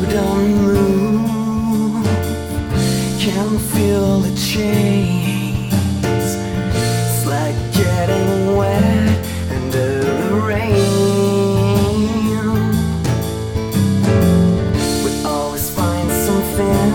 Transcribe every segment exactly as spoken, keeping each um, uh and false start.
don't move, can feel the chains. It's like getting wet under the rain. We always find something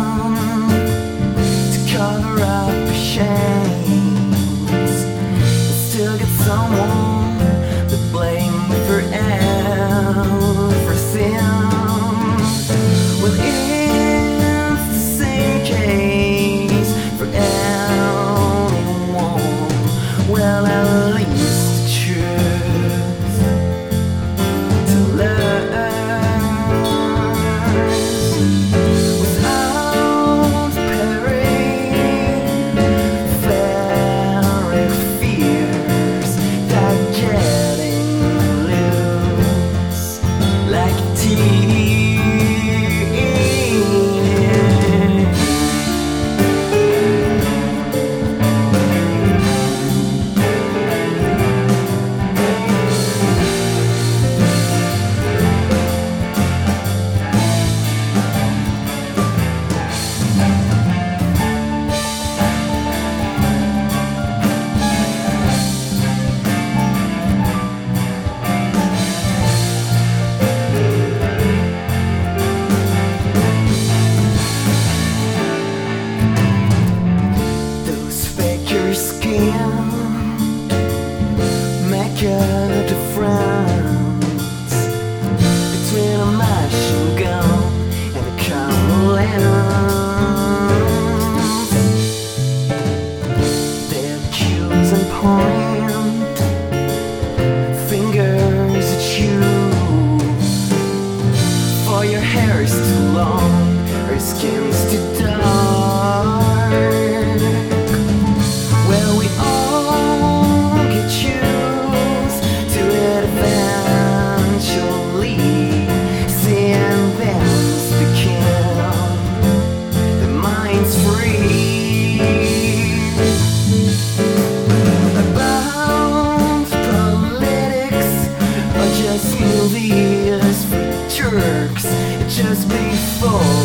to cover up our shames, and still get someone to blame for everything. Well, it's the same case for anyone. Well, at least the truth to learn without peril, very fears that getting loose like tea. Skin make a difference between a machine gun and a camera lens. They accuse and point fingers at you, for your hair is too long or your skin's too dark. Well, we all get used to it eventually, seeing them speaking, the mind's free. About politics or just movies for jerks, just before